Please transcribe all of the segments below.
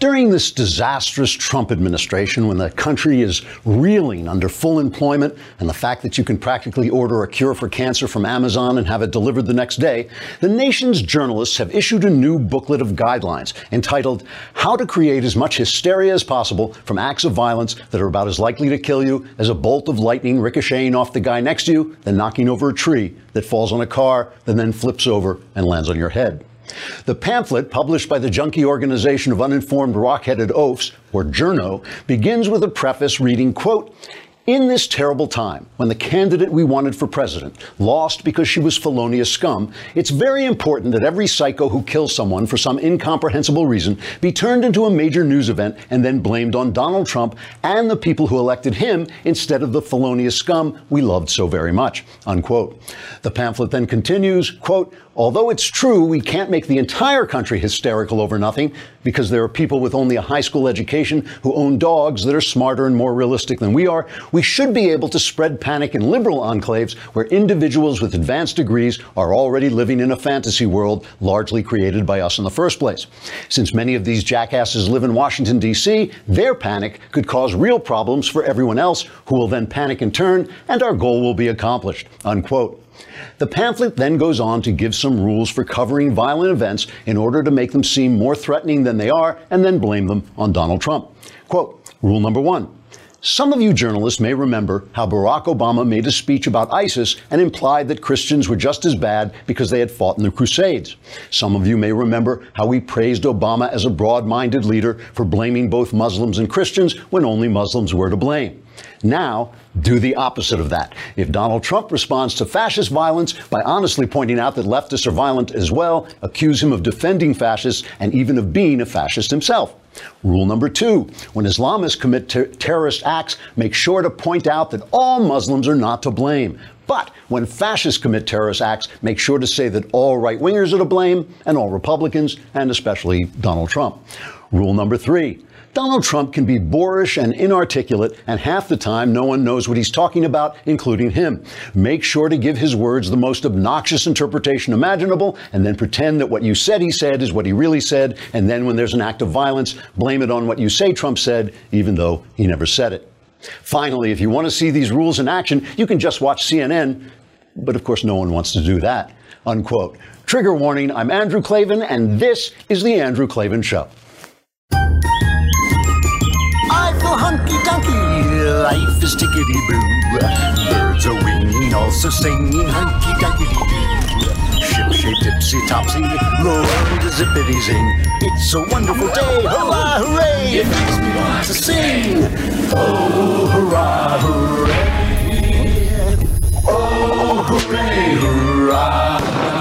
During this disastrous Trump administration, when the country is reeling under full employment and the fact that you can practically order a cure for cancer from Amazon and have it delivered the next day, the nation's journalists have issued a new booklet of guidelines entitled How to Create as Much Hysteria as Possible from Acts of Violence that are about as likely to kill you as a bolt of lightning ricocheting off the guy next to you, then knocking over a tree that falls on a car, that then flips over and lands on your head. The pamphlet, published by the junkie organization of uninformed rock-headed oafs, or Journo, begins with a preface reading, quote, "In this terrible time, when the candidate we wanted for president lost because she was felonious scum, it's very important that every psycho who kills someone for some incomprehensible reason be turned into a major news event and then blamed on Donald Trump and the people who elected him instead of the felonious scum we loved so very much," unquote. The pamphlet then continues, quote, "Although it's true we can't make the entire country hysterical over nothing because there are people with only a high school education who own dogs that are smarter and more realistic than we are, we should be able to spread panic in liberal enclaves where individuals with advanced degrees are already living in a fantasy world largely created by us in the first place. Since many of these jackasses live in Washington, D.C., their panic could cause real problems for everyone else who will then panic in turn, and our goal will be accomplished," unquote. The pamphlet then goes on to give some rules for covering violent events in order to make them seem more threatening than they are, and then blame them on Donald Trump. Quote, rule number 1. Some of you journalists may remember how Barack Obama made a speech about ISIS and implied that Christians were just as bad because they had fought in the Crusades. Some of you may remember how we praised Obama as a broad-minded leader for blaming both Muslims and Christians when only Muslims were to blame. Now, do the opposite of that. If Donald Trump responds to fascist violence by honestly pointing out that leftists are violent as well, accuse him of defending fascists and even of being a fascist himself. Rule number 2, when Islamists commit terrorist acts, make sure to point out that all Muslims are not to blame. But when fascists commit terrorist acts, make sure to say that all right-wingers are to blame and all Republicans, and especially Donald Trump. Rule number 3, Donald Trump can be boorish and inarticulate, and half the time no one knows what he's talking about, including him. Make sure to give his words the most obnoxious interpretation imaginable, and then pretend that what you said he said is what he really said, and then when there's an act of violence, blame it on what you say Trump said, even though he never said it. Finally, if you want to see these rules in action, you can just watch CNN, but of course no one wants to do that, unquote. Trigger warning, I'm Andrew Klavan, and this is The Andrew Klavan Show. Hunky-dunky, life is tickety-boo. Birds are winging, also singing hunky-dunky-doo. Ship-shape, tipsy-topsy, Lord, zippity-zing. It's a wonderful day, hurrah, hooray! It makes me want to sing. Oh, hurrah, hooray! Oh, hooray, hurrah!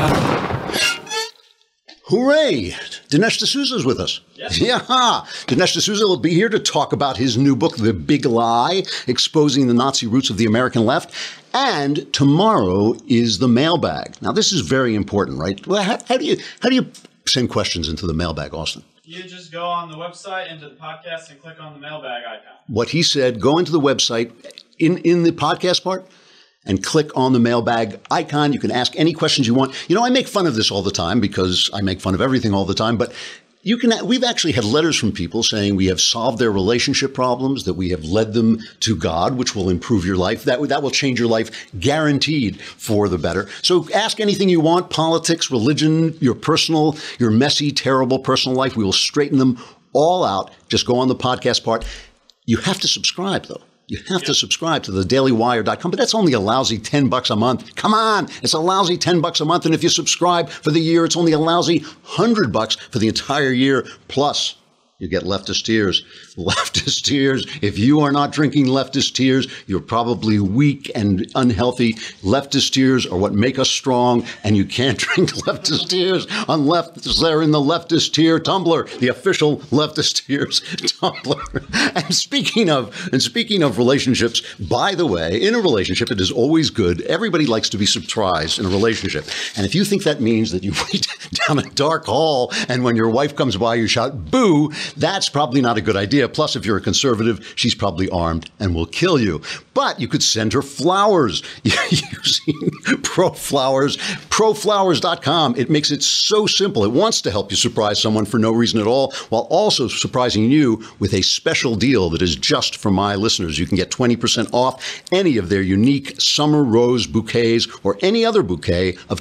Hooray! Dinesh D'Souza is with us. Yes. Yeah. Dinesh D'Souza will be here to talk about his new book, The Big Lie, Exposing the Nazi Roots of the American Left. And tomorrow is the mailbag. Now, this is very important, right? Well, how do you send questions into the mailbag, Austin? You just go on the website, into the podcast, and click on the mailbag icon. What he said, go into the website in the podcast part, and click on the mailbag icon. You can ask any questions you want. You know, I make fun of this all the time because I make fun of everything all the time, but we've actually had letters from people saying we have solved their relationship problems, that we have led them to God, which will improve your life. That will change your life, guaranteed, for the better. So ask anything you want, politics, religion, your messy, terrible personal life. We will straighten them all out. Just go on the podcast part. You have to subscribe, though. You have to subscribe to thedailywire.com, but that's only a lousy $10 a month. Come on, it's a lousy $10 a month. And if you subscribe for the year, it's only a lousy $100 for the entire year. Plus, you get leftist tears. Leftist tears. If you are not drinking leftist tears, you're probably weak and unhealthy. Leftist tears are what make us strong, and you can't drink leftist tears unless they're in the leftist tear tumbler, the official leftist tears tumbler. And speaking of relationships, by the way, in a relationship, it is always good. Everybody likes to be surprised in a relationship. And if you think that means that you wait down a dark hall and when your wife comes by, you shout, boo, that's probably not a good idea. Plus, if you're a conservative, she's probably armed and will kill you. But you could send her flowers using ProFlowers. ProFlowers.com. It makes it so simple. It wants to help you surprise someone for no reason at all, while also surprising you with a special deal that is just for my listeners. You can get 20% off any of their unique summer rose bouquets or any other bouquet of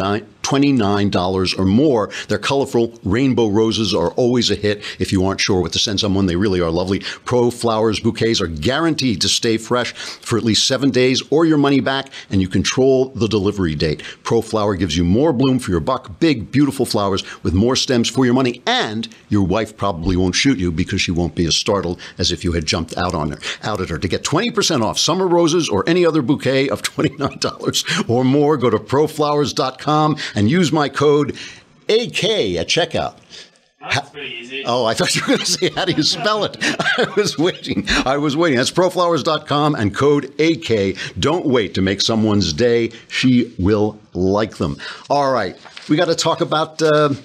$29 or more. Their colorful rainbow roses are always a hit. If you aren't sure what to send someone, they really are lovely. ProFlowers bouquets are guaranteed to stay fresh for at least 7 days or your money back, and you control the delivery date. ProFlower gives you more bloom for your buck, big, beautiful flowers with more stems for your money, and your wife probably won't shoot you because she won't be as startled as if you had jumped out at her. To get 20% off summer roses or any other bouquet of $29 or more, go to ProFlowers.com and use my code AK at checkout. That's pretty easy. Oh, I thought you were going to say, how do you spell it? I was waiting. That's ProFlowers.com and code AK. Don't wait to make someone's day. She will like them. All right. We got to talk about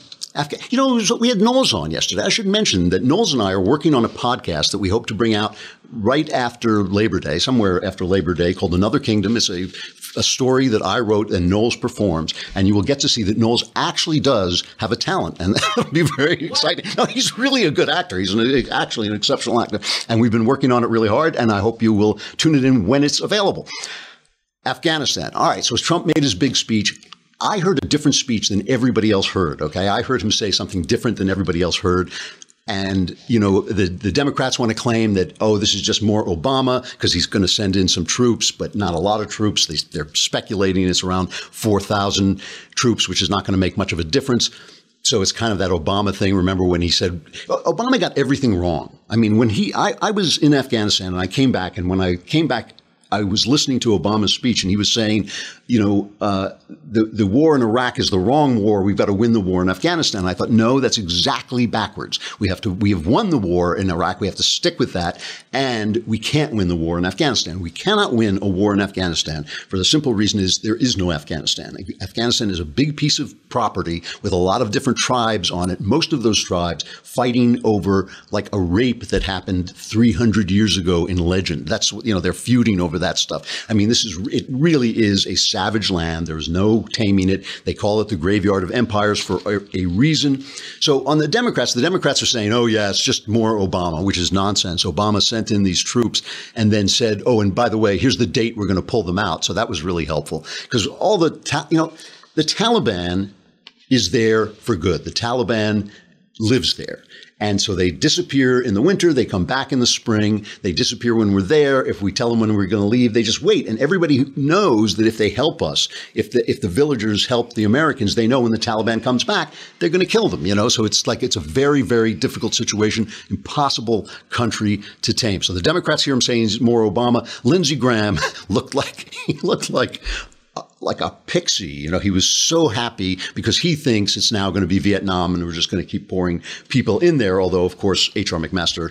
we had Knowles on yesterday. I should mention that Knowles and I are working on a podcast that we hope to bring out right after Labor Day, somewhere after Labor Day, called Another Kingdom. It's a story that I wrote and Knowles performs, and you will get to see that Knowles actually does have a talent, and that'll be very exciting. No, he's really a good actor. He's actually an exceptional actor, and we've been working on it really hard, and I hope you will tune it in when it's available. Afghanistan. All right, so as Trump made his big speech, I heard a different speech than everybody else heard, okay? I heard him say something different than everybody else heard. And, the Democrats want to claim that, this is just more Obama because he's going to send in some troops, but not a lot of troops. They're speculating it's around 4,000 troops, which is not going to make much of a difference. So it's kind of that Obama thing. Remember when he said, Obama got everything wrong. I mean, when I was in Afghanistan and I came back, and when I came back, I was listening to Obama's speech, and he was saying, the war in Iraq is the wrong war. We've got to win the war in Afghanistan. I thought, no, that's exactly backwards. We have won the war in Iraq. We have to stick with that. And we can't win the war in Afghanistan. We cannot win a war in Afghanistan for the simple reason is there is no Afghanistan. Afghanistan is a big piece of property with a lot of different tribes on it. Most of those tribes fighting over like a rape that happened 300 years ago in legend. That's, they're feuding over that stuff. I mean, it really is a savage land. There's no taming it. They call it the graveyard of empires for a reason. So on the Democrats are saying, oh yeah, it's just more Obama, which is nonsense. Obama sent in these troops and then said, oh, and by the way, here's the date we're going to pull them out. So that was really helpful because the Taliban is there for good. The Taliban lives there. And so they disappear in the winter. They come back in the spring. They disappear when we're there. If we tell them when we're going to leave, they just wait. And everybody knows that if they help us, if the villagers help the Americans, they know when the Taliban comes back, they're going to kill them, So it's a very, very difficult situation, impossible country to tame. So the Democrats here, I'm saying, is more Obama. Lindsey Graham looked like a pixie. He was so happy because he thinks it's now going to be Vietnam and we're just going to keep pouring people in there. Although, of course, H.R. McMaster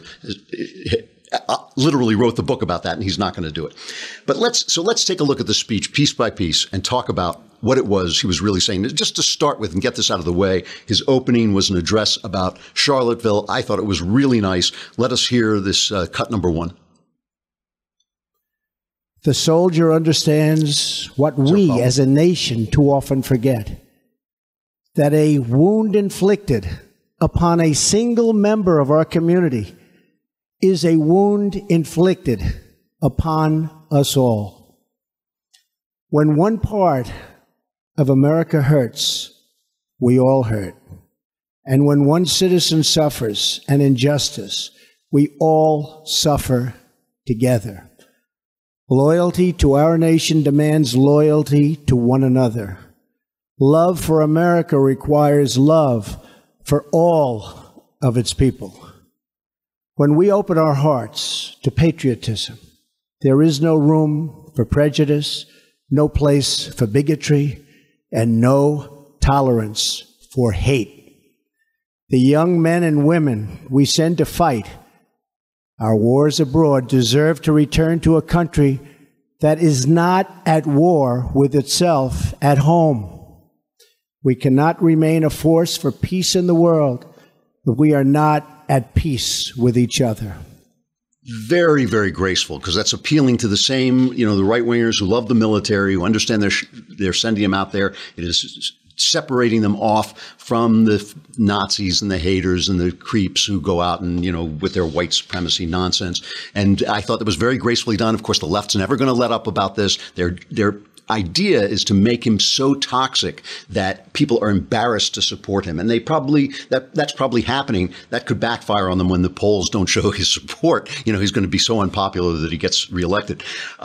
literally wrote the book about that and he's not going to do it. But let's take a look at the speech piece by piece and talk about what it was he was really saying. Just to start with and get this out of the way, his opening was an address about Charlottesville. I thought it was really nice. Let us hear this cut number one. The soldier understands what we as a nation too often forget, that a wound inflicted upon a single member of our community is a wound inflicted upon us all. When one part of America hurts, we all hurt. And when one citizen suffers an injustice, we all suffer together. Loyalty to our nation demands loyalty to one another. Love for America requires love for all of its people. When we open our hearts to patriotism, there is no room for prejudice, no place for bigotry, and no tolerance for hate. The young men and women we send to fight our wars abroad deserve to return to a country that is not at war with itself at home. We cannot remain a force for peace in the world if we are not at peace with each other. very, very graceful, because that's appealing to the same, the right-wingers who love the military, who understand they're sending them out there. It is separating them off from the Nazis and the haters and the creeps who go out and, with their white supremacy nonsense. And I thought that was very gracefully done. Of course, the left's never going to let up about this. Their idea is to make him so toxic that people are embarrassed to support him. And that's probably happening. That could backfire on them when the polls don't show his support. He's going to be so unpopular that he gets reelected.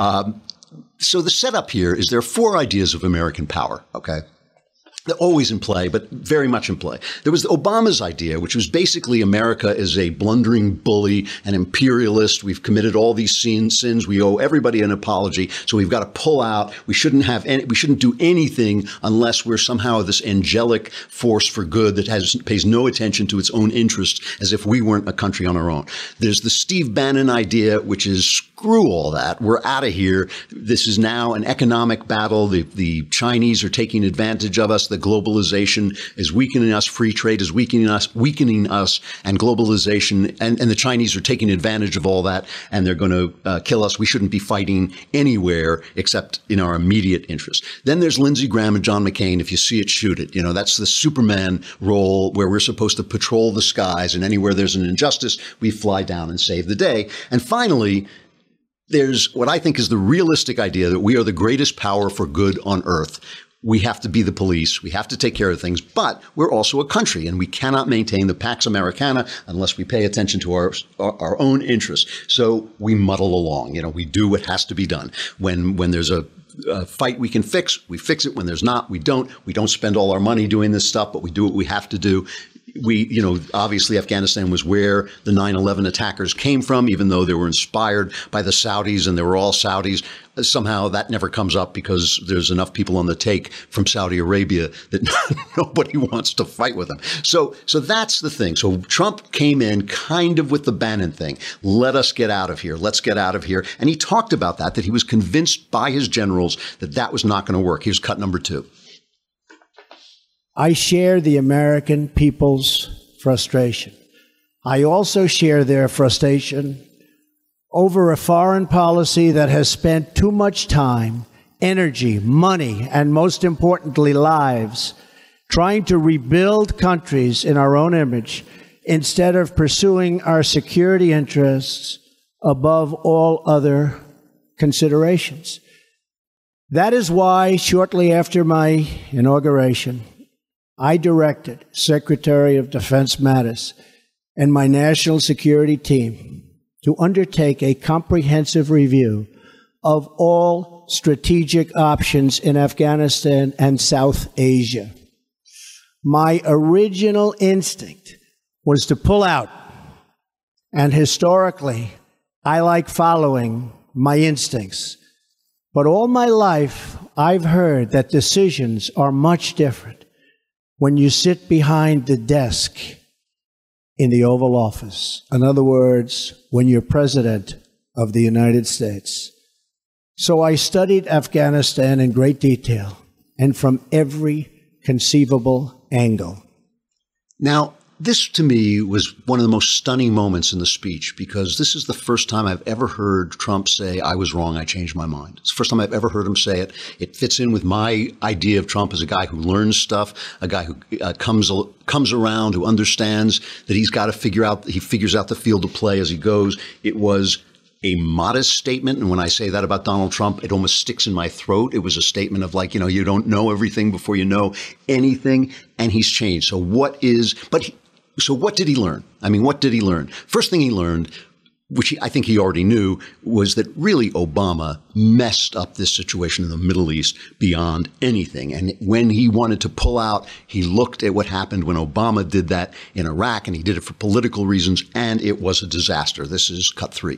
So the setup here is there are 4 ideas of American power, okay? They're always in play, but very much in play. There was Obama's idea, which was basically America is a blundering bully, an imperialist. We've committed all these sins. We owe everybody an apology. So we've got to pull out. We shouldn't do anything unless we're somehow this angelic force for good that pays no attention to its own interests, as if we weren't a country on our own. There's the Steve Bannon idea, which is screw all that. We're out of here. This is now an economic battle. The Chinese are taking advantage of us. The globalization is weakening us. Free trade is weakening us, and globalization and the Chinese are taking advantage of all that, and they're going to kill us. We shouldn't be fighting anywhere except in our immediate interest. Then there's Lindsey Graham and John McCain. If you see it, shoot it. That's the Superman role where we're supposed to patrol the skies, and anywhere there's an injustice, we fly down and save the day. And finally, there's what I think is the realistic idea that we are the greatest power for good on earth. We have to be the police. We have to take care of things, but we're also a country, and we cannot maintain the Pax Americana unless we pay attention to our own interests. So we muddle along. We do what has to be done. When there's a fight we can fix, we fix it. When there's not, we don't. We don't spend all our money doing this stuff, but we do what we have to do. Obviously Afghanistan was where the 9/11 attackers came from, even though they were inspired by the Saudis and they were all Saudis. Somehow that never comes up because there's enough people on the take from Saudi Arabia that nobody wants to fight with them. So that's the thing. So Trump came in kind of with the Bannon thing. Let us get out of here. Let's get out of here. And he talked about that he was convinced by his generals that was not going to work. Here's cut number 2. I share the American people's frustration. I also share their frustration over a foreign policy that has spent too much time, energy, money, and most importantly, lives, trying to rebuild countries in our own image instead of pursuing our security interests above all other considerations. That is why, shortly after my inauguration, I directed Secretary of Defense Mattis and my national security team to undertake a comprehensive review of all strategic options in Afghanistan and South Asia. My original instinct was to pull out, and historically, I like following my instincts. But all my life, I've heard that decisions are much different when you sit behind the desk in the Oval Office. In other words, when you're President of the United States. So I studied Afghanistan in great detail and from every conceivable angle. Now, this to me was one of the most stunning moments in the speech, because this is the first time I've ever heard Trump say, I was wrong, I changed my mind. It's the first time I've ever heard him say it. It fits in with my idea of Trump as a guy who learns stuff, a guy who comes around, who understands that he figures out the field of play as he goes. It was a modest statement. And when I say that about Donald Trump, it almost sticks in my throat. It was a statement of you don't know everything before you know anything. And he's changed. So what did he learn? I mean, what did he learn? First thing he learned, which I think he already knew, was that really Obama messed up this situation in the Middle East beyond anything. And when he wanted to pull out, he looked at what happened when Obama did that in Iraq, and he did it for political reasons, and it was a disaster. This is cut 3.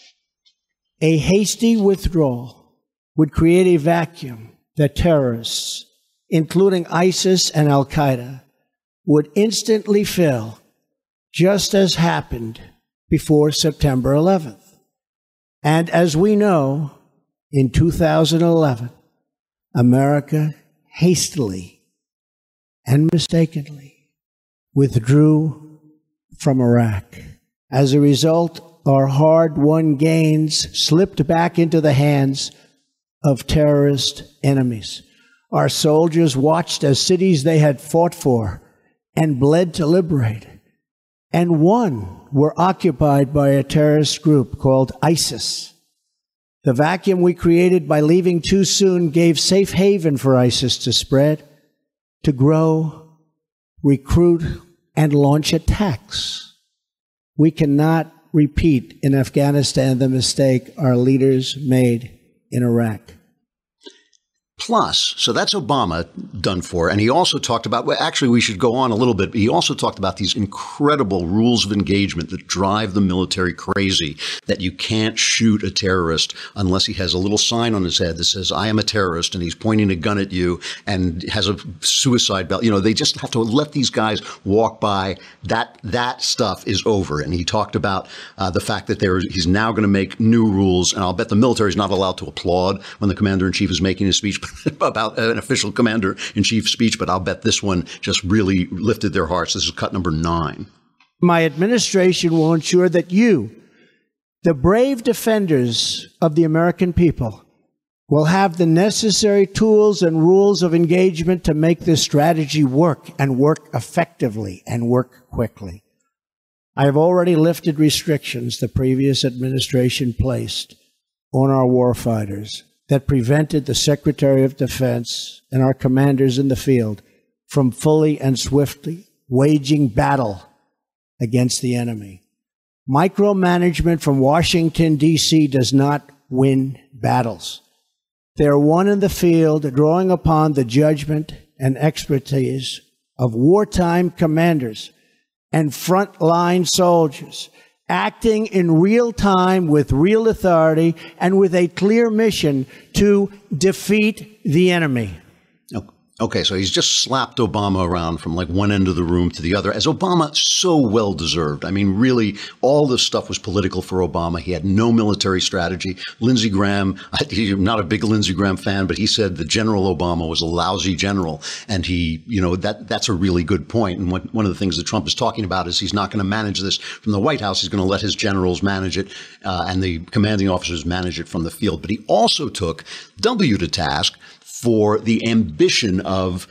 A hasty withdrawal would create a vacuum that terrorists, including ISIS and Al-Qaeda, would instantly fill, just as happened before September 11th. And as we know, in 2011, America hastily and mistakenly withdrew from Iraq. As a result, our hard-won gains slipped back into the hands of terrorist enemies. Our soldiers watched as cities they had fought for and bled to liberate and won were occupied by a terrorist group called ISIS. The vacuum we created by leaving too soon gave safe haven for ISIS to spread, to grow, recruit, and launch attacks. We cannot repeat in Afghanistan the mistake our leaders made in Iraq. Plus, so that's Obama done for. And he also talked about, well, actually, we should go on a little bit. He also talked about these incredible rules of engagement that drive the military crazy, that you can't shoot a terrorist unless he has a little sign on his head that says, I am a terrorist, and he's pointing a gun at you and has a suicide belt. You know, they just have to let these guys walk by. That stuff is over. And he talked about the fact that he's now going to make new rules. And I'll bet the military is not allowed to applaud when the commander-in-chief is making a speech about an official commander-in-chief speech, but I'll bet this one just really lifted their hearts. This is cut number 9. My administration will ensure that you, the brave defenders of the American people, will have the necessary tools and rules of engagement to make this strategy work and work effectively and work quickly. I have already lifted restrictions the previous administration placed on our warfighters that prevented the Secretary of Defense and our commanders in the field from fully and swiftly waging battle against the enemy. Micromanagement from Washington, D.C. does not win battles. They are won in the field, drawing upon the judgment and expertise of wartime commanders and frontline soldiers, acting in real time with real authority and with a clear mission to defeat the enemy. Okay, so he's just slapped Obama around from like one end of the room to the other, as Obama so well deserved. I mean, really, all this stuff was political for Obama. He had no military strategy. Lindsey Graham, I'm not a big Lindsey Graham fan, but he said that General Obama was a lousy general. And he, you know, that's a really good point. And one of the things that Trump is talking about is he's not going to manage this from the White House. He's going to let his generals manage it and the commanding officers manage it from the field. But he also took W to task for the ambition of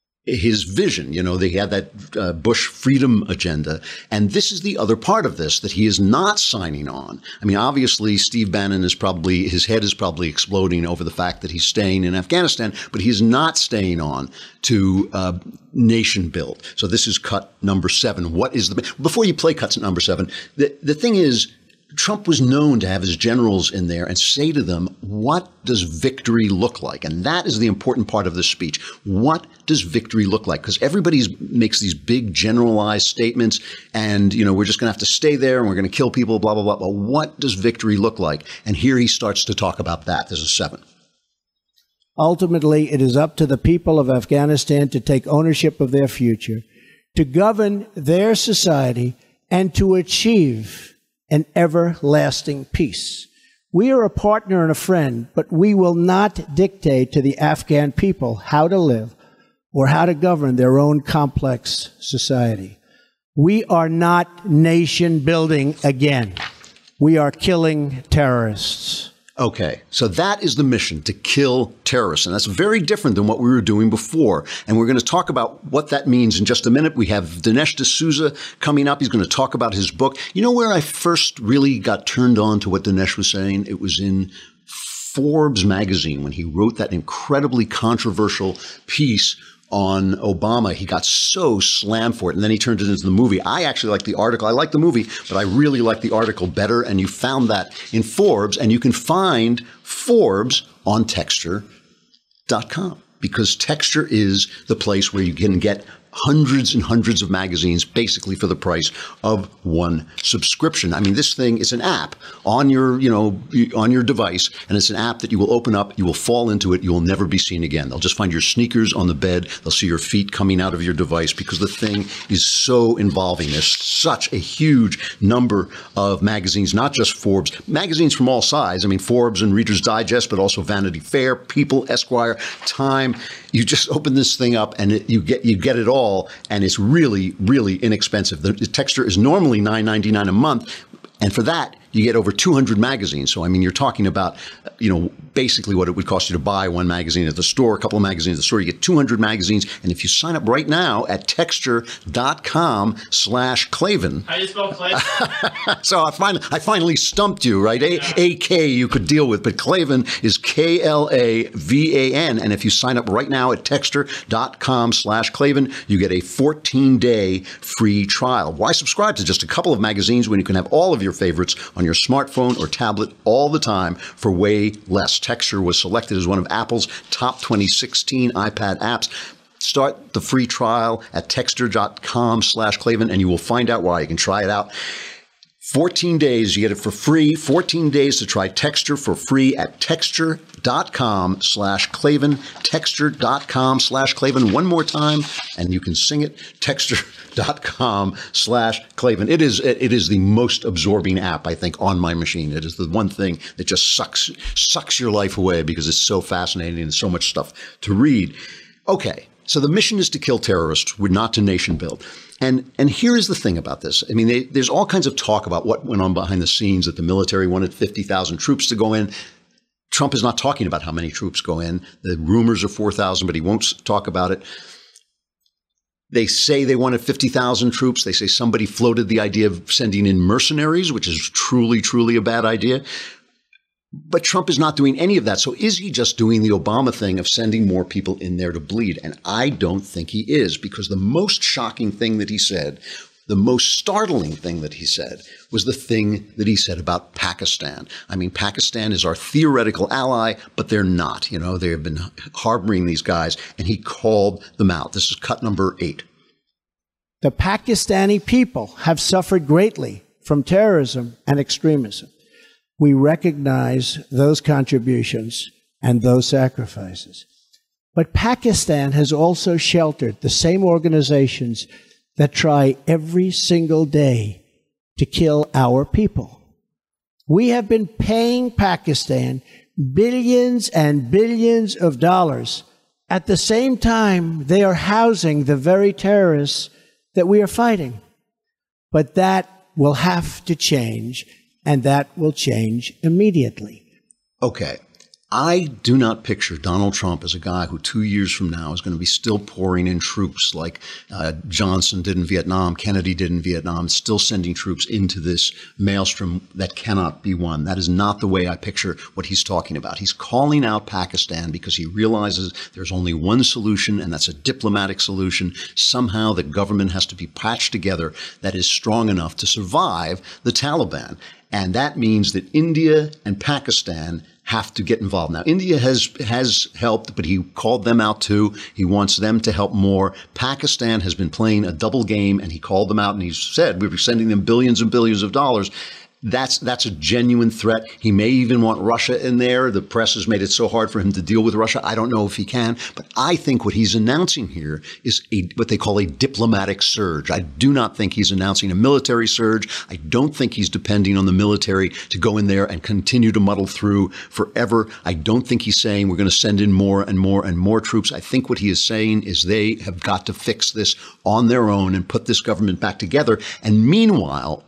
his vision. You know, they had that Bush freedom agenda. And this is the other part of this that he is not signing on. I mean, obviously, Steve Bannon his head is probably exploding over the fact that he's staying in Afghanistan, but he's not staying on to nation build. So this is cut number 7. Before you play cut number 7, the thing is, Trump was known to have his generals in there and say to them, what does victory look like? And that is the important part of this speech. What does victory look like? Because everybody makes these big generalized statements and, you know, we're just going to have to stay there and we're going to kill people, blah, blah, blah. But what does victory look like? And here he starts to talk about that. This is 7. Ultimately, it is up to the people of Afghanistan to take ownership of their future, to govern their society, and to achieve an everlasting peace. We are a partner and a friend, but we will not dictate to the Afghan people how to live or how to govern their own complex society. We are not nation building again. We are killing terrorists. Okay, so that is the mission, to kill terrorists. And that's very different than what we were doing before. And we're going to talk about what that means in just a minute. We have Dinesh D'Souza coming up. He's going to talk about his book. You know where I first really got turned on to what Dinesh was saying? It was in Forbes magazine when he wrote that incredibly controversial piece on Obama. He got so slammed for it, and then he turned it into the movie. I actually like the article. I like the movie, but I really like the article better, and you found that in Forbes, and you can find Forbes on Texture.com, because Texture is the place where you can get hundreds and hundreds of magazines basically for the price of one subscription. I mean, this thing is an app on your, on your device, and it's an app that you will open up, you will fall into it, you will never be seen again. They'll just find your sneakers on the bed, they'll see your feet coming out of your device, because the thing is so involving. There's such a huge number of magazines, not just Forbes, magazines from all sides. I mean, Forbes and Reader's Digest, but also Vanity Fair, People, Esquire, Time. You just open this thing up and you get it all, and it's really, really inexpensive. The Texture is normally $9.99 a month. And for that, you get over 200 magazines. So, I mean, you're talking about, basically what it would cost you to buy one magazine at the store, a couple of magazines at the store. You get 200 magazines. And if you sign up right now at Texture.com/Klavan. How do you spell Klavan? So I finally stumped you, right? A-K you could deal with, but Klavan is Klavan. And if you sign up right now at Texture.com/Klavan, you get a 14-day free trial. Why subscribe to just a couple of magazines when you can have all of your favorites on your smartphone or tablet all the time for way less? Texture was selected as one of Apple's top 2016 iPad apps. Start the free trial at Texture.com/Klavan, and you will find out why. You can try it out. 14 days, you get it for free. 14 days to try Texture for free at Texture.com/Klavan. Texture.com/Klavan. One more time, and you can sing it. Texture.com/Klavan. It is the most absorbing app, I think, on my machine. It is the one thing that just sucks your life away because it's so fascinating and so much stuff to read. Okay, so the mission is to kill terrorists. We're not to nation build. And here is the thing about this. I mean, there's all kinds of talk about what went on behind the scenes, that the military wanted 50,000 troops to go in. Trump is not talking about how many troops go in. The rumors are 4,000, but he won't talk about it. They say they wanted 50,000 troops. They say somebody floated the idea of sending in mercenaries, which is truly, truly a bad idea. But Trump is not doing any of that. So is he just doing the Obama thing of sending more people in there to bleed? And I don't think he is, because the most shocking thing that he said, the most startling thing that he said, was the thing that he said about Pakistan. I mean, Pakistan is our theoretical ally, but they're not. They have been harboring these guys, and he called them out. This is cut number 8. The Pakistani people have suffered greatly from terrorism and extremism. We recognize those contributions and those sacrifices. But Pakistan has also sheltered the same organizations that try every single day to kill our people. We have been paying Pakistan billions and billions of dollars. At the same time, they are housing the very terrorists that we are fighting. But that will have to change. And that will change immediately. Okay. I do not picture Donald Trump as a guy who 2 years from now is going to be still pouring in troops like Johnson did in Vietnam, Kennedy did in Vietnam, still sending troops into this maelstrom that cannot be won. That is not the way I picture what he's talking about. He's calling out Pakistan because he realizes there's only one solution, and that's a diplomatic solution. Somehow the government has to be patched together that is strong enough to survive the Taliban. And that means that India and Pakistan have to get involved. Now, India has helped, but he called them out too. He wants them to help more. Pakistan has been playing a double game, and he called them out, and he said, we were sending them billions and billions of dollars. That's a genuine threat. He may even want Russia in there. The press has made it so hard for him to deal with Russia. I don't know if he can, but I think what he's announcing here is what they call a diplomatic surge. I do not think he's announcing a military surge. I don't think he's depending on the military to go in there and continue to muddle through forever. I don't think he's saying we're going to send in more and more and more troops. I think what he is saying is they have got to fix this on their own and put this government back together. And meanwhile,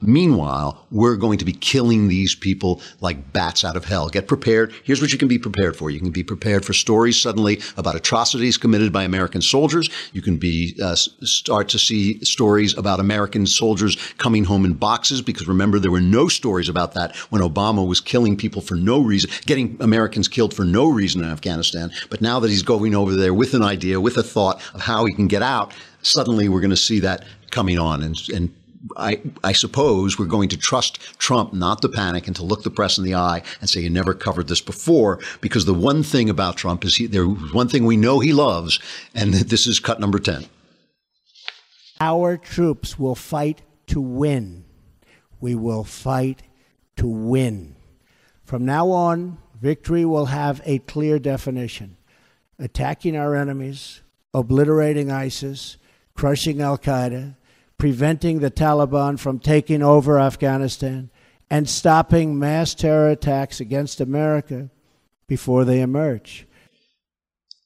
we're going to be killing these people like bats out of hell. Get prepared. Here's what you can be prepared for. You can be prepared for stories suddenly about atrocities committed by American soldiers. You can start to see stories about American soldiers coming home in boxes, because remember, there were no stories about that when Obama was killing people for no reason, getting Americans killed for no reason in Afghanistan. But now that he's going over there with an idea, with a thought of how he can get out, suddenly we're going to see that coming on. And I suppose we're going to trust Trump not to panic and to look the press in the eye and say, you never covered this before, because the one thing about Trump is there's one thing we know he loves, and this is cut number 10. Our troops will fight to win. We will fight to win. From now on, victory will have a clear definition: attacking our enemies, obliterating ISIS, crushing Al-Qaeda, preventing the Taliban from taking over Afghanistan, and stopping mass terror attacks against America before they emerge.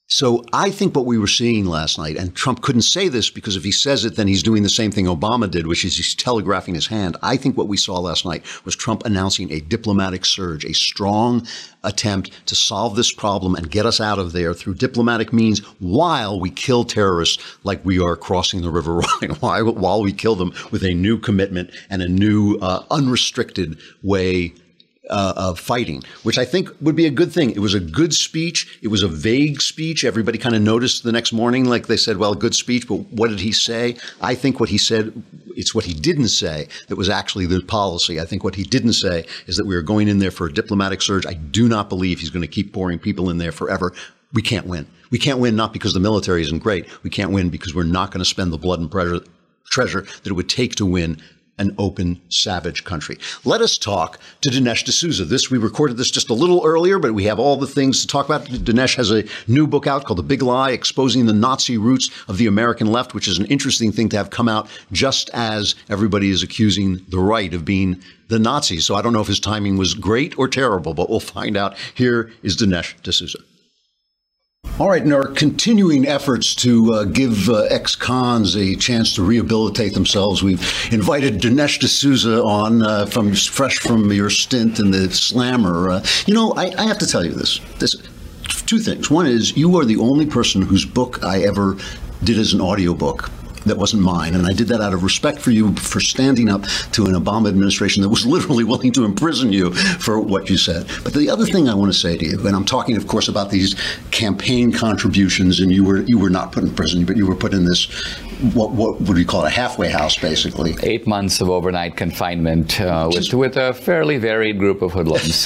So I think what we were seeing last night, and Trump couldn't say this because if he says it, then he's doing the same thing Obama did, which is he's telegraphing his hand. I think what we saw last night was Trump announcing a diplomatic surge, a strong attempt to solve this problem and get us out of there through diplomatic means while we kill terrorists like we are crossing the River Rhine, while we kill them with a new commitment and a new unrestricted way of fighting, which I think would be a good thing. It was a good speech. It was a vague speech. Everybody kind of noticed the next morning, like they said, well, good speech, but what did he say? I think what he said, it's what he didn't say that was actually the policy. I think what he didn't say is that we are going in there for a diplomatic surge. I do not believe he's going to keep pouring people in there forever. We can't win. We can't win not because the military isn't great. We can't win because we're not going to spend the blood and treasure that it would take to win an open, savage country. Let us talk to Dinesh D'Souza. We recorded this just a little earlier, but we have all the things to talk about. Dinesh has a new book out called The Big Lie, Exposing the Nazi Roots of the American Left, which is an interesting thing to have come out just as everybody is accusing the right of being the Nazis. So I don't know if his timing was great or terrible, but we'll find out. Here is Dinesh D'Souza. All right, in our continuing efforts to give ex-cons a chance to rehabilitate themselves, we've invited Dinesh D'Souza on fresh from your stint in the Slammer. I have to tell you this. Two things. One is you are the only person whose book I ever did as an audiobook that wasn't mine. And I did that out of respect for you for standing up to an Obama administration that was literally willing to imprison you for what you said. But the other thing I want to say to you, and I'm talking, of course, about these campaign contributions, and you were not put in prison, but you were put in this, what would we call it, a halfway house, basically. 8 months of overnight confinement with a fairly varied group of hoodlums.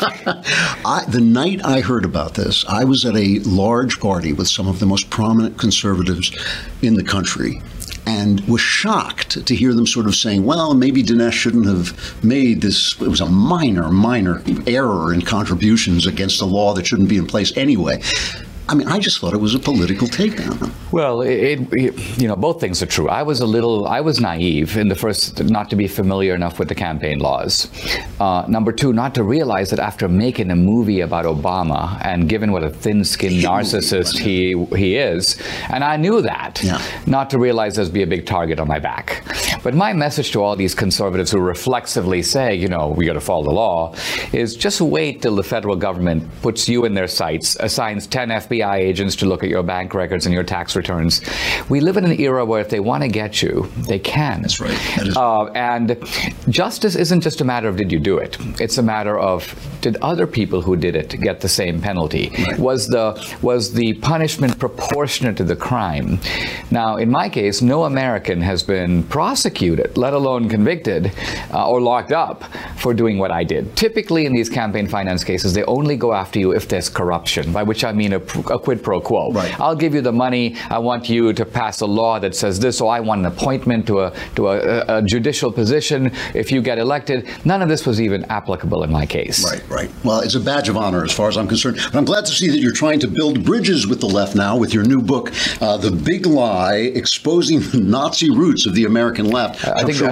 The night I heard about this, I was at a large party with some of the most prominent conservatives in the country, and was shocked to hear them sort of saying, well, maybe Dinesh shouldn't have made this. It was a minor error in contributions against a law that shouldn't be in place anyway. I mean, I just thought it was a political takedown. Well, both things are true. I was naive in the first, not to be familiar enough with the campaign laws. Number two, not to realize that after making a movie about Obama and given what a thin-skinned narcissist he is, and I knew that, not to realize there'd be a big target on my back. But my message to all these conservatives who reflexively say, we got to follow the law, is just wait till the federal government puts you in their sights, assigns 10 FBI agents to look at your bank records and your tax returns. We live in an era where if they want to get you, they can. That's right. That is and justice isn't just a matter of did you do it. It's a matter of did other people who did it get the same penalty? Right. Was the punishment proportionate to the crime? Now, in my case, no American has been prosecuted, let alone convicted or locked up for doing what I did. Typically, in these campaign finance cases, they only go after you if there's corruption, by which I mean a quid pro quo. Right. I'll give you the money. I want you to pass a law that says this, so I want an appointment to a judicial position if you get elected. None of this was even applicable in my case. Right. Well, it's a badge of honor as far as I'm concerned. But I'm glad to see that you're trying to build bridges with the left now with your new book, The Big Lie, Exposing the Nazi Roots of the American Left. I think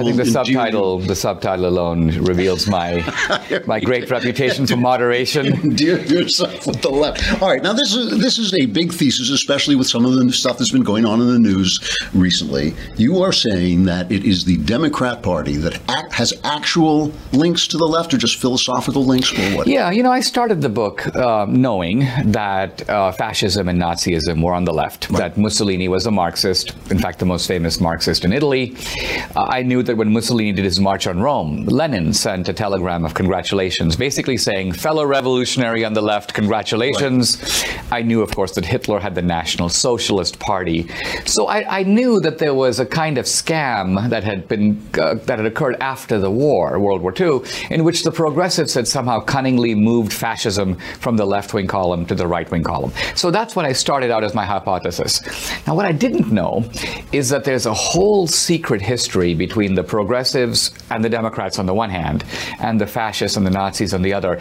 the subtitle alone reveals my great reputation for moderation. Endear yourself with the left. All right, now this is a big thesis, especially with some of the stuff that's been going on in the news recently. You are saying that it is the Democrat Party that has actual links to the left, or just philosophical links, or what? Yeah, I started the book knowing that fascism and Nazism were on the left, right. That Mussolini was a Marxist, in fact, the most famous Marxist in Italy. I knew that when Mussolini did his march on Rome, Lenin sent a telegram of congratulations, basically saying, fellow revolutionary on the left, congratulations. Right. I knew, of course, that Hitler had the National Socialist Party. So I knew that there was a kind of scam that had occurred after the war, World War II, in which the progressives had somehow cunningly moved fascism from the left-wing column to the right-wing column. So that's what I started out as my hypothesis. Now, what I didn't know is that there's a whole secret history between the progressives and the Democrats on the one hand, and the fascists and the Nazis on the other.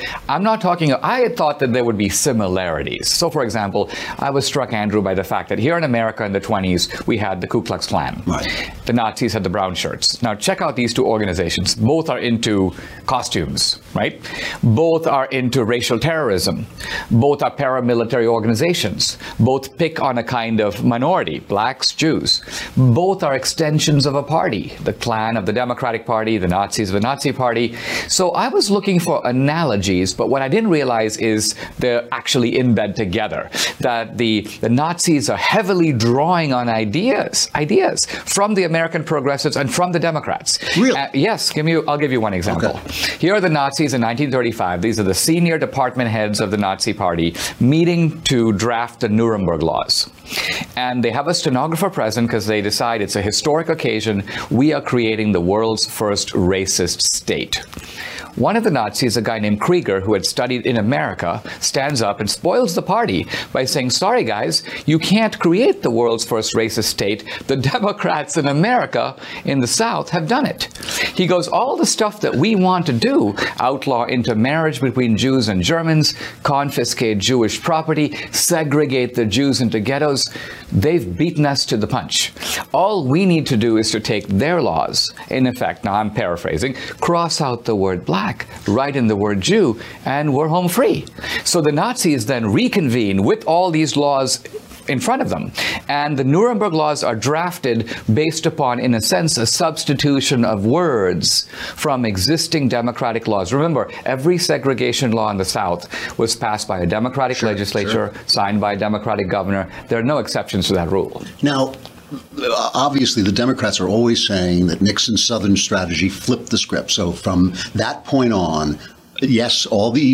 I had thought that there would be similarities. So, for example, I was struck, Andrew, by the fact that here in America in the 20s, we had the Ku Klux Klan. Right. The Nazis had the brown shirts. Now, check out these two organizations. Both are into costumes, right? Both are into racial terrorism. Both are paramilitary organizations. Both pick on a kind of minority, blacks, Jews. Both are extensions of a party, the Klan of the Democratic Party, the Nazis of the Nazi Party. So I was looking for analogies, but what I didn't realize is they're actually in bed together, that the Nazis are heavily drawing on ideas from the American progressives and from the Democrats. Really? Yes, I'll give you one example. Okay. Here are the Nazis in 1935. These are the senior department heads of the Nazi Party meeting to draft the Nuremberg Laws. And they have a stenographer present because they decide it's a historic occasion. We are creating the world's first racist state. One of the Nazis, a guy named Krieger, who had studied in America, stands up and spoils the party by saying, sorry guys, you can't create the world's first racist state. The Democrats in America, in the South, have done it. He goes, all the stuff that we want to do, outlaw intermarriage between Jews and Germans, confiscate Jewish property, segregate the Jews into ghettos, they've beaten us to the punch. All we need to do is to take their laws, in effect, now I'm paraphrasing, cross out the word black, write in the word Jew, and we're home free. So the Nazis then reconvene with all these laws in front of them. And the Nuremberg Laws are drafted based upon, in a sense, a substitution of words from existing democratic laws. Remember, every segregation law in the South was passed by a Democratic legislature, signed by a Democratic governor. There are no exceptions to that rule. Now, obviously, the Democrats are always saying that Nixon's Southern strategy flipped the script. So from that point on, yes,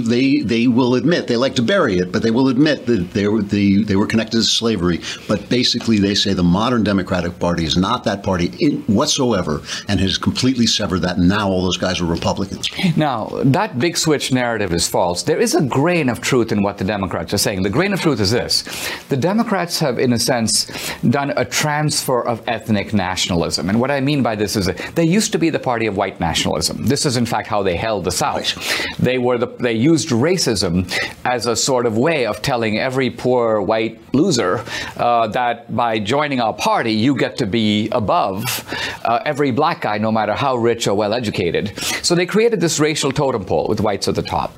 they will admit, they like to bury it, but they will admit that they were connected to slavery. But basically, they say the modern Democratic Party is not that party whatsoever, and has completely severed that. And now all those guys are Republicans. Now, that big switch narrative is false. There is a grain of truth in what the Democrats are saying. The grain of truth is this: the Democrats have, in a sense, done a transfer of ethnic nationalism. And what I mean by this is that they used to be the party of white nationalism. This is, in fact, how they held the South. Right. They used racism as a sort of way of telling every poor white loser that by joining our party, you get to be above every black guy, no matter how rich or well educated. So they created this racial totem pole with whites at the top.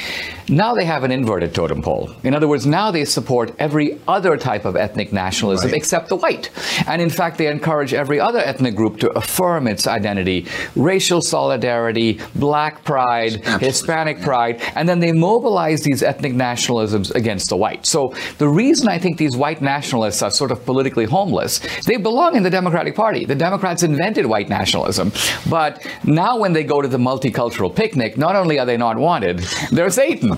Now they have an inverted totem pole. In other words, now they support every other type of ethnic nationalism except the white. And in fact, they encourage every other ethnic group to affirm its identity, racial solidarity, black pride, Hispanic pride, and then they mobilize these ethnic nationalisms against the white. So the reason I think these white nationalists are sort of politically homeless, they belong in the Democratic Party. The Democrats invented white nationalism. But now when they go to the multicultural picnic, not only are they not wanted, they're Satan.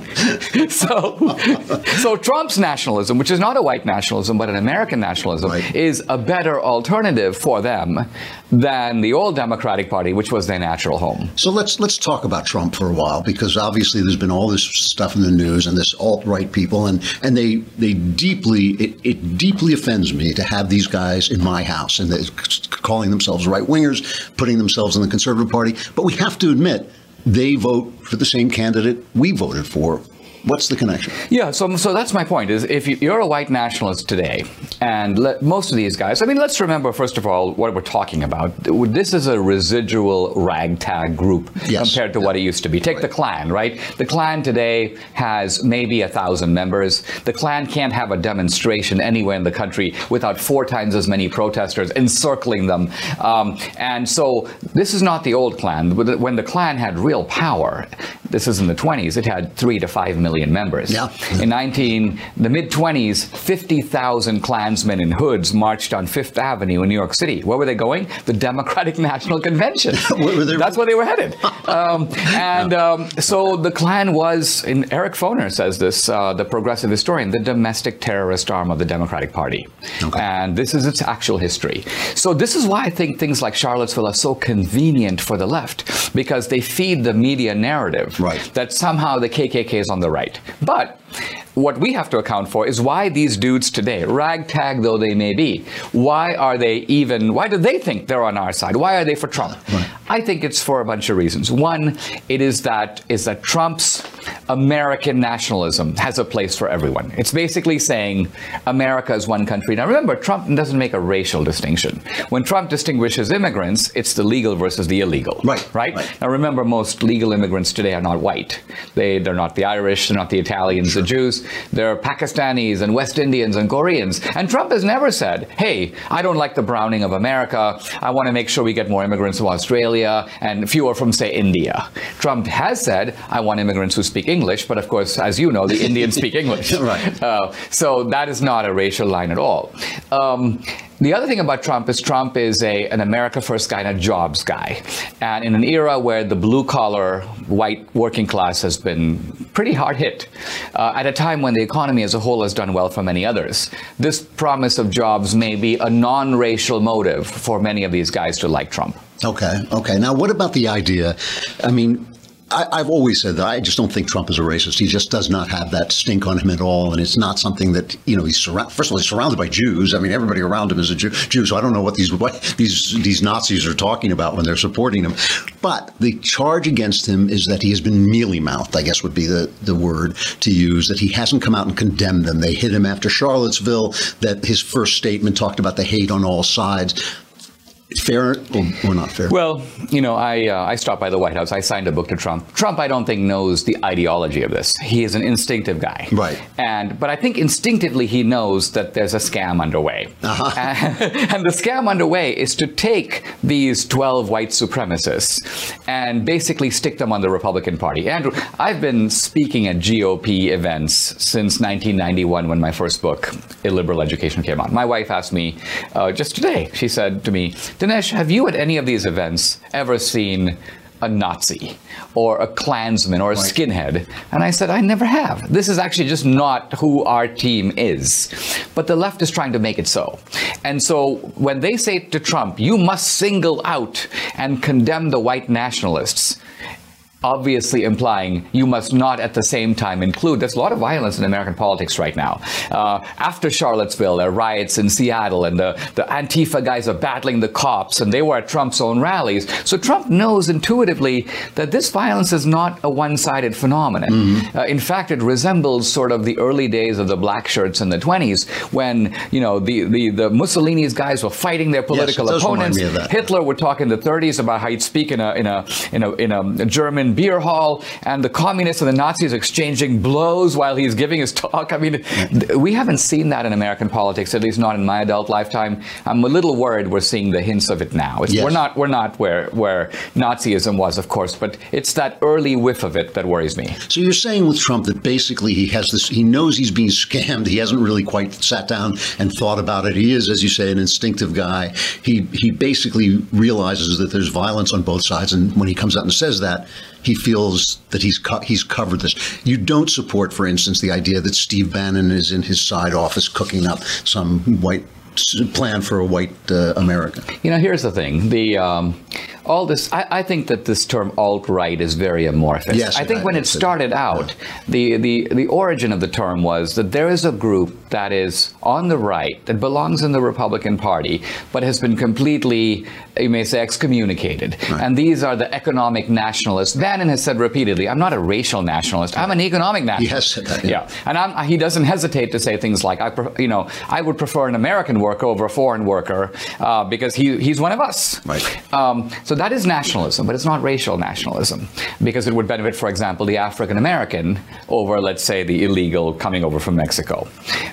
So Trump's nationalism, which is not a white nationalism, but an American nationalism, is a better alternative for them than the old Democratic Party, which was their natural home. So let's talk about Trump for a while, because obviously there's been all this stuff in the news and this alt-right people, and they deeply, it deeply offends me to have these guys in my house and they're calling themselves right-wingers, putting themselves in the conservative party. But we have to admit, they vote for the same candidate we voted for. What's the connection? Yeah, so that's my point, is if you're a white nationalist today, and most of these guys, I mean, let's remember, first of all, what we're talking about. This is a residual ragtag group compared to what it used to be. Take the Klan, right? The Klan today has maybe 1,000 members. The Klan can't have a demonstration anywhere in the country without 4 times as many protesters encircling them. And so this is not the old Klan. When the Klan had real power, this is in the 20s, it had 3 to 5 million members. Yeah. In the mid-20s, 50,000 Klansmen in hoods marched on Fifth Avenue in New York City. Where were they going? The Democratic National Convention. That's where they were headed. So the Klan was, and Eric Foner says this, the progressive historian, the domestic terrorist arm of the Democratic Party. Okay. And this is its actual history. So this is why I think things like Charlottesville are so convenient for the left, because they feed the media narrative that somehow the KKK is on the right. But what we have to account for is why these dudes today, ragtag though they may be, why do they think they're on our side? Why are they for Trump? I think it's for a bunch of reasons. One, is that Trump's American nationalism has a place for everyone. It's basically saying America is one country. Now remember, Trump doesn't make a racial distinction. When Trump distinguishes immigrants, it's the legal versus the illegal. Right? Now remember, most legal immigrants today are not white. They're not the Irish, they're not the Italians, the Jews. They're Pakistanis and West Indians and Koreans. And Trump has never said, hey, I don't like the browning of America. I want to make sure we get more immigrants from Australia and fewer from, say, India. Trump has said, I want immigrants who speak English, but of course, as you know, the Indians speak English. So that is not a racial line at all. The other thing about Trump is an America First guy and a jobs guy. And in an era where the blue-collar, white working class has been pretty hard hit, at a time when the economy as a whole has done well for many others, this promise of jobs may be a non-racial motive for many of these guys to like Trump. Okay. Now, what about the idea? I mean, I've always said that I just don't think Trump is a racist. He just does not have that stink on him at all. And it's not something that, he's first of all, he's surrounded by Jews. I mean, everybody around him is a Jew. So I don't know what these Nazis are talking about when they're supporting him. But the charge against him is that he has been mealy-mouthed, I guess would be the word to use, that he hasn't come out and condemned them. They hit him after Charlottesville, that his first statement talked about the hate on all sides. Fair or not fair? Well, I stopped by the White House. I signed a book to Trump. Trump, I don't think, knows the ideology of this. He is an instinctive guy. Right. But I think instinctively he knows that there's a scam underway. And the scam underway is to take these 12 white supremacists and basically stick them on the Republican Party. Andrew, I've been speaking at GOP events since 1991 when my first book, Illiberal Education, came out. My wife asked me just today, she said to me, Dinesh, have you at any of these events ever seen a Nazi or a Klansman or a skinhead? And I said, I never have. This is actually just not who our team is. But the left is trying to make it so. And so when they say to Trump, you must single out and condemn the white nationalists, obviously implying you must not at the same time include. There's a lot of violence in American politics right now. After Charlottesville, there are riots in Seattle, and the Antifa guys are battling the cops, and they were at Trump's own rallies. So Trump knows intuitively that this violence is not a one-sided phenomenon. In fact, it resembles sort of the early days of the black shirts in the 20s, when the Mussolini's guys were fighting their political opponents. Hitler would talk in the 30s about how he'd speak in a German beer hall, and the communists and the Nazis exchanging blows while he's giving his talk. I mean, we haven't seen that in American politics, at least not in my adult lifetime. I'm a little worried we're seeing the hints of it now. We're not where Nazism was, of course, but it's that early whiff of it that worries me. So you're saying with Trump that basically he knows he's being scammed. He hasn't really quite sat down and thought about it. He is, as you say, an instinctive guy. He basically realizes that there's violence on both sides, and when he comes out and says that, he feels that he's covered this. You don't support, for instance, the idea that Steve Bannon is in his side office cooking up some white plan for a white America. Here's the thing. All this, I think that this term alt-right is very amorphous. Yes, I think when it started out, the origin of the term was that there is a group that is on the right that belongs in the Republican Party, but has been completely, you may say, excommunicated. Right. And these are the economic nationalists. Bannon has said repeatedly, I'm not a racial nationalist. I'm an economic nationalist. He has said that. Yeah. And he doesn't hesitate to say things like, I would prefer an American worker over a foreign worker because he's one of us. Right. So that is nationalism, but it's not racial nationalism, because it would benefit, for example, the African American over, let's say, the illegal coming over from Mexico.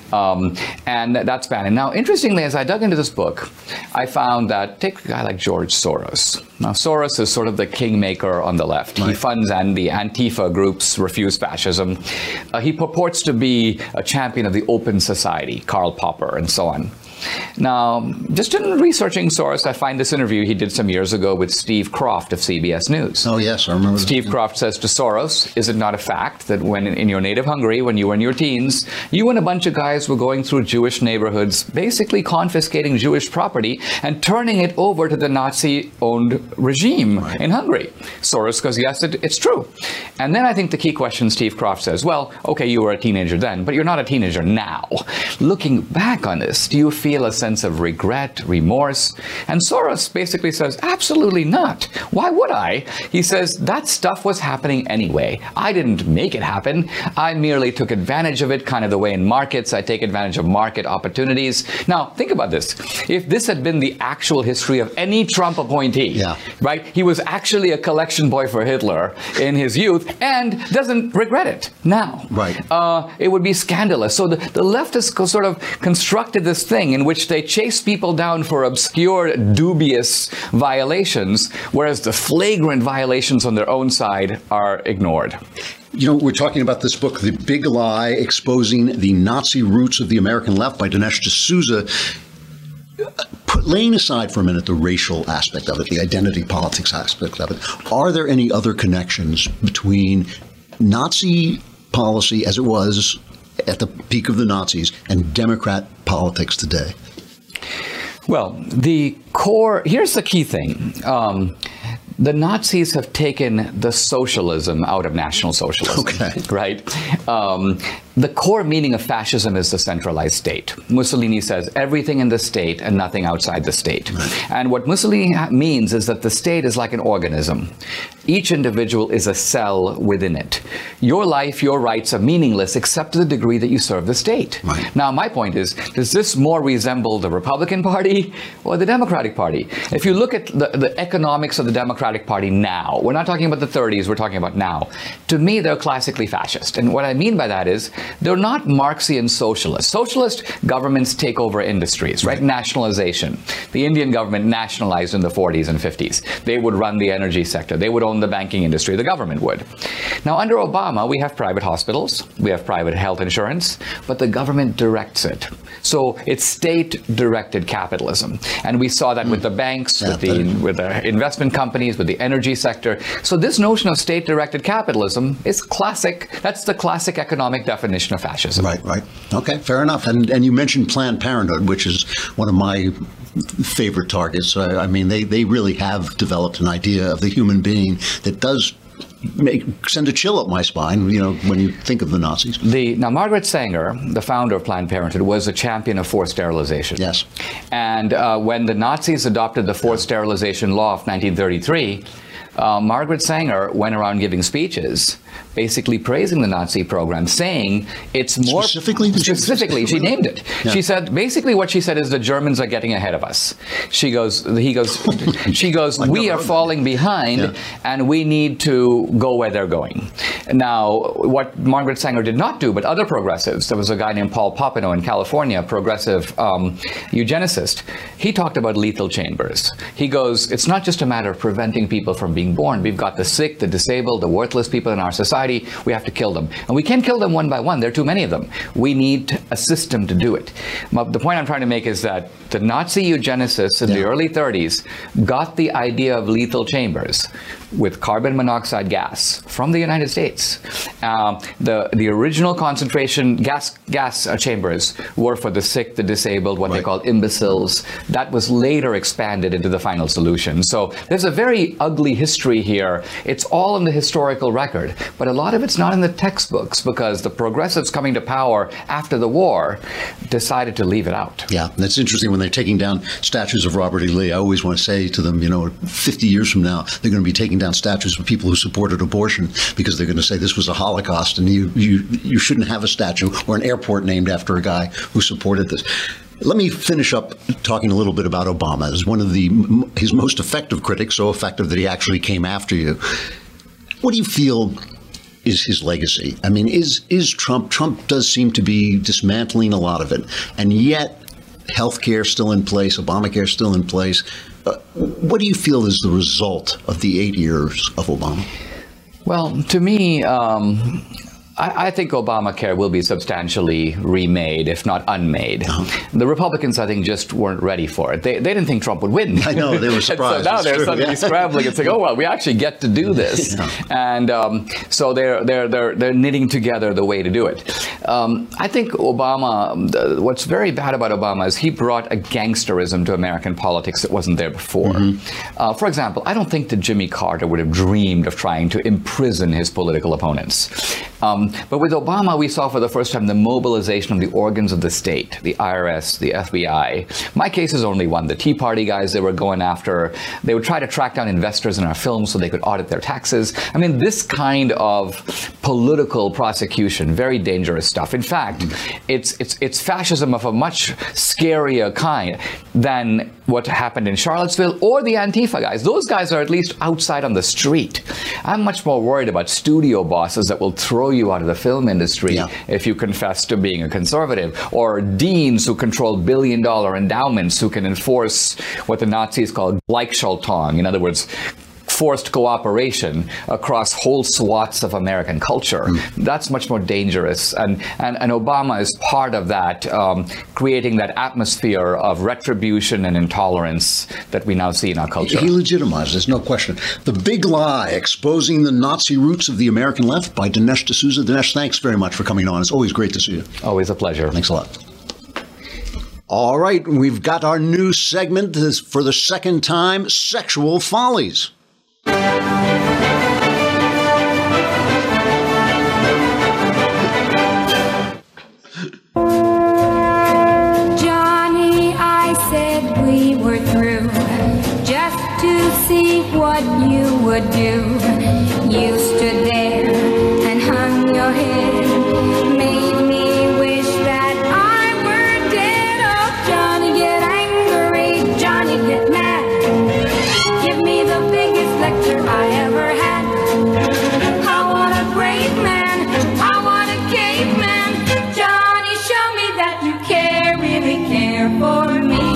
And that's Bannon. Now, interestingly, as I dug into this book, I found that, take a guy like George Soros. Now, Soros is sort of the kingmaker on the left. Right. He funds the Antifa groups, Refuse Fascism. He purports to be a champion of the open society, Karl Popper, and so on. Now, just in researching Soros, I find this interview he did some years ago with Steve Kroft of CBS News. Oh, yes, I remember. Steve Kroft says to Soros, is it not a fact that when in your native Hungary, when you were in your teens, you and a bunch of guys were going through Jewish neighborhoods, basically confiscating Jewish property and turning it over to the Nazi-owned regime in Hungary? Soros goes, yes, it's true. And then I think the key question, Steve Kroft says, well, okay, you were a teenager then, but you're not a teenager now. Looking back on this, do you feel feel a sense of regret, remorse? And Soros basically says, absolutely not. Why would I? He says, that stuff was happening anyway. I didn't make it happen. I merely took advantage of it, kind of the way in markets, I take advantage of market opportunities. Now, think about this. If this had been the actual history of any Trump appointee, right? He was actually a collection boy for Hitler in his youth and doesn't regret it now. Right. It would be scandalous. So the leftists sort of constructed this thing in which they chase people down for obscure, dubious violations, whereas the flagrant violations on their own side are ignored. You know, we're talking about this book, The Big Lie, Exposing the Nazi Roots of the American Left by Dinesh D'Souza. Laying aside for a minute the racial aspect of it, the identity politics aspect of it, are there any other connections between Nazi policy as it was at the peak of the Nazis and Democrat politics today? Well, the core, here's the key thing. The Nazis have taken the socialism out of National Socialism, right? The core meaning of fascism is the centralized state. Mussolini says everything in the state and nothing outside the state. And what Mussolini means is that the state is like an organism. Each individual is a cell within it. Your life, your rights are meaningless except to the degree that you serve the state. Now, my point is, does this more resemble the Republican Party or the Democratic Party? If you look at the economics of the Democratic Party now, we're not talking about the 30s, we're talking about now. To me, they're classically fascist. And what I mean by that is, they're not Marxian socialists. Socialist governments take over industries, right? Nationalization. The Indian government nationalized in the 40s and 50s. They would run the energy sector. They would own the banking industry. The government would. Now, under Obama, we have private hospitals. We have private health insurance, but the government directs it. So it's state-directed capitalism. And we saw that with the banks, with the investment companies, with the energy sector. So this notion of state-directed capitalism is classic. That's the classic economic definition of fascism. Right. Okay, fair enough. And you mentioned Planned Parenthood, which is one of my favorite targets. I mean, they really have developed an idea of the human being that does send a chill up my spine, you know, when you think of the Nazis. Now, Margaret Sanger, the founder of Planned Parenthood, was a champion of forced sterilization. Yes. And when the Nazis adopted the forced sterilization law of 1933, Margaret Sanger went around giving speeches basically praising the Nazi program, saying it's more... Specifically, she named it. Yeah. She said, basically what she said is the Germans are getting ahead of us. She goes, we are falling behind and we need to go where they're going. Now, what Margaret Sanger did not do, but other progressives, there was a guy named Paul Popenoe in California, progressive eugenicist, he talked about lethal chambers. He goes, it's not just a matter of preventing people from being born. We've got the sick, the disabled, the worthless people in our society. We have to kill them. And we can't kill them one by one. There are too many of them. We need a system to do it. The point I'm trying to make is that the Nazi eugenicists in the early 30s got the idea of lethal chambers with carbon monoxide gas from the United States. The original concentration gas chambers were for the sick, the disabled, what they called imbeciles. That was later expanded into the final solution. So there's a very ugly history here. It's all in the historical record, but a lot of it's not in the textbooks because the progressives coming to power after the war decided to leave it out. Yeah, that's interesting when they're taking down statues of Robert E. Lee. I always want to say to them, 50 years from now, they're going to be taking down statues of people who supported abortion because they're going to say this was a Holocaust and you shouldn't have a statue or an airport named after a guy who supported this. Let me finish up talking a little bit about Obama. As one of his most effective critics, so effective that he actually came after you. What do you feel is his legacy? I mean, is Trump does seem to be dismantling a lot of it, and yet healthcare still in place, Obamacare still in place. What do you feel is the result of the 8 years of Obama? Well, to me, I think Obamacare will be substantially remade, if not unmade. The Republicans, I think, just weren't ready for it. They didn't think Trump would win. I know, they were surprised. So now they're suddenly scrambling and saying, oh, well, we actually get to do this. And so they're knitting together the way to do it. I think Obama, what's very bad about Obama is he brought a gangsterism to American politics that wasn't there before. For example, I don't think that Jimmy Carter would have dreamed of trying to imprison his political opponents. But with Obama, we saw for the first time the mobilization of the organs of the state, the IRS, the FBI. My case is only one. The Tea Party guys they were going after, they would try to track down investors in our films so they could audit their taxes. I mean, this kind of political prosecution, very dangerous stuff. In fact, it's fascism of a much scarier kind than what happened in Charlottesville or the Antifa guys. Those guys are at least outside on the street. I'm much more worried about studio bosses that will throw you out of the film industry if you confess to being a conservative, or deans who control billion-dollar endowments who can enforce what the Nazis called Gleichschaltung, in other words, forced cooperation across whole swaths of American culture. That's much more dangerous. And Obama is part of that, creating that atmosphere of retribution and intolerance that we now see in our culture. He legitimized, there's no question. The Big Lie, Exposing the Nazi Roots of the American Left by Dinesh D'Souza. Dinesh, thanks very much for coming on. It's always great to see you. Always a pleasure. Thanks a lot. All right, we've got our new segment for the second time, Sexual Follies. Johnny, I said we were through, just to see what you would do. You stood there and hung your head, made me wish that I were dead. Oh, Johnny, get angry, Johnny, get mad. Give me the biggest lecture I ever had. I want a brave man, I want a caveman. Johnny, show me that you care, really care for me.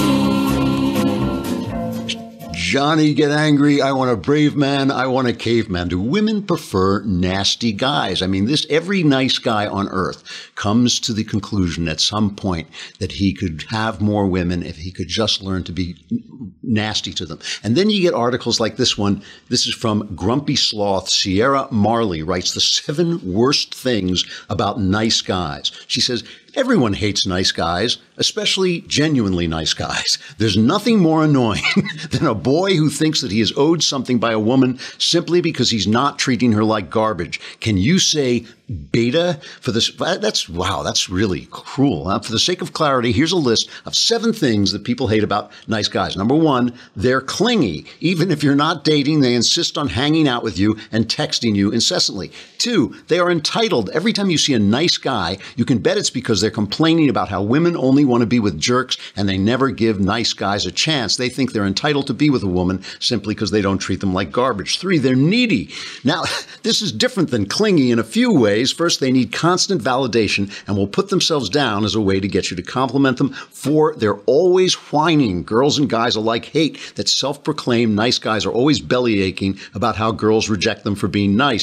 Johnny, get angry. I want a brave man. I want a caveman. Do women prefer nasty guys? I mean, every nice guy on earth comes to the conclusion at some point that he could have more women if he could just learn to be nasty to them. And then you get articles like this one. This is from Grumpy Sloth. Sierra Marley writes the 7 worst things about nice guys. She says, everyone hates nice guys, especially genuinely nice guys. There's nothing more annoying than a boy who thinks that he is owed something by a woman simply because he's not treating her like garbage. Can you say beta for this? That's really cruel. For the sake of clarity, here's a list of 7 things that people hate about nice guys. Number 1, they're clingy. Even if you're not dating, they insist on hanging out with you and texting you incessantly. 2, they are entitled. Every time you see a nice guy, you can bet it's because they're complaining about how women only want to be with jerks and they never give nice guys a chance. They think they're entitled to be with a woman simply because they don't treat them like garbage. 3, they're needy. Now, this is different than clingy in a few ways. First, they need constant validation and will put themselves down as a way to get you to compliment them. 4, they're always whining. Girls and guys alike hate that self-proclaimed nice guys are always belly aching about how girls reject them for being nice.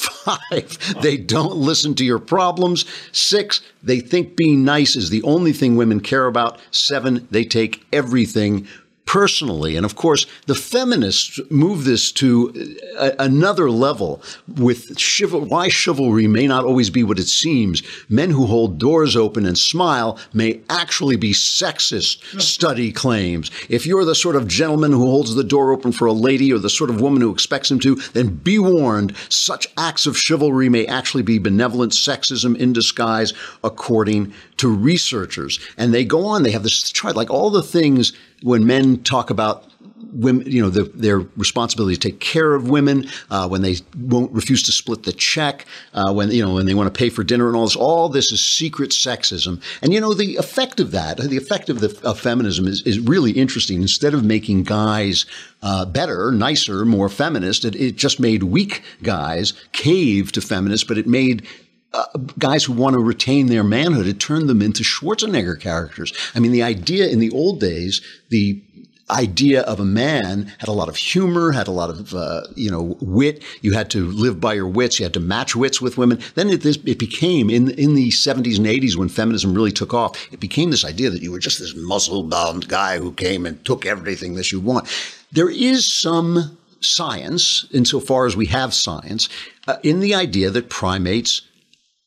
5, they don't listen to your problems. 6, they think being nice is the only thing women care about. 7, they take everything personally. And of course, the feminists move this to another level with why chivalry may not always be what it seems. Men who hold doors open and smile may actually be sexist, study claims. If you're the sort of gentleman who holds the door open for a lady or the sort of woman who expects him to, then be warned, such acts of chivalry may actually be benevolent sexism in disguise, according to researchers. And they go on, they have this chart, like all the things when men talk about women, their responsibility to take care of women, when they won't refuse to split the check, when they want to pay for dinner and all this is secret sexism. And, the effect of that, the effect of feminism is really interesting. Instead of making guys better, nicer, more feminist, it just made weak guys cave to feminists, but it made guys who want to retain their manhood, it turned them into Schwarzenegger characters. I mean, the idea in the old days, the idea of a man had a lot of humor, had a lot of, wit. You had to live by your wits. You had to match wits with women. Then it became, in the 70s and 80s when feminism really took off, it became this idea that you were just this muscle-bound guy who came and took everything that you want. There is some science, insofar as we have science, in the idea that primates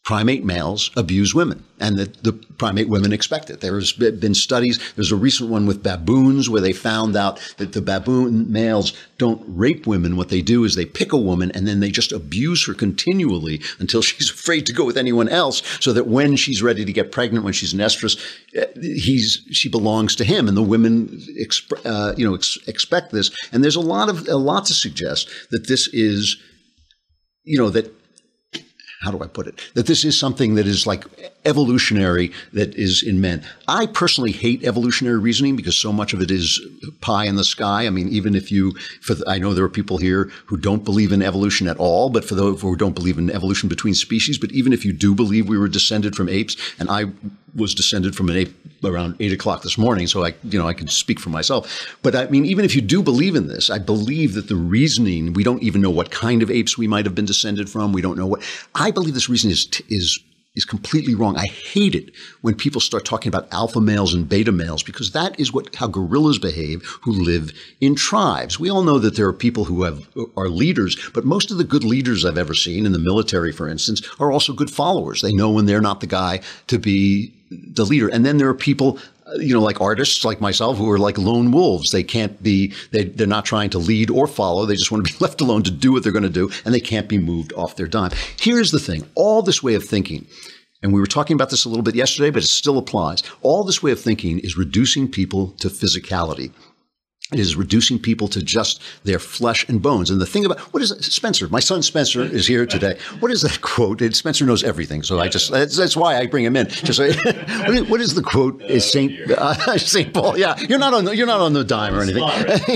primate males abuse women, and that the primate women expect it. There's been studies. There's a recent one with baboons where they found out that the baboon males don't rape women. What they do is they pick a woman and then they just abuse her continually until she's afraid to go with anyone else, so that when she's ready to get pregnant, when she's an estrus, she belongs to him. And the women expect this. And there's a lot to suggest that this is, that, how do I put it? That this is something that is like evolutionary, that is in men. I personally hate evolutionary reasoning because so much of it is pie in the sky. I mean, even if I know there are people here who don't believe in evolution at all, but for those who don't believe in evolution between species, but even if you do believe we were descended from apes, and I was descended from an ape around 8 o'clock this morning, so I can speak for myself. But I mean, even if you do believe in this, I believe that the reasoning, we don't even know what kind of apes we might have been descended from. We don't know what. I believe this reasoning is completely wrong. I hate it when people start talking about alpha males and beta males, because that is how gorillas behave who live in tribes. We all know that there are people who are leaders, but most of the good leaders I've ever seen in the military, for instance, are also good followers. They know when they're not the guy to be the leader. And then there are people, like artists like myself, who are like lone wolves. They can't be, they're not trying to lead or follow. They just want to be left alone to do what they're going to do, and they can't be moved off their dime. Here's the thing. All this way of thinking, and we were talking about this a little bit yesterday, but it still applies. All this way of thinking is reducing people to physicality. It is reducing people to just their flesh and bones. And the thing about, what is it? Spencer, my son Spencer is here today. What is that quote? Spencer knows everything, so that's why I bring him in. Just what is the quote? Is St. Paul? Yeah, you're not on the dime or anything.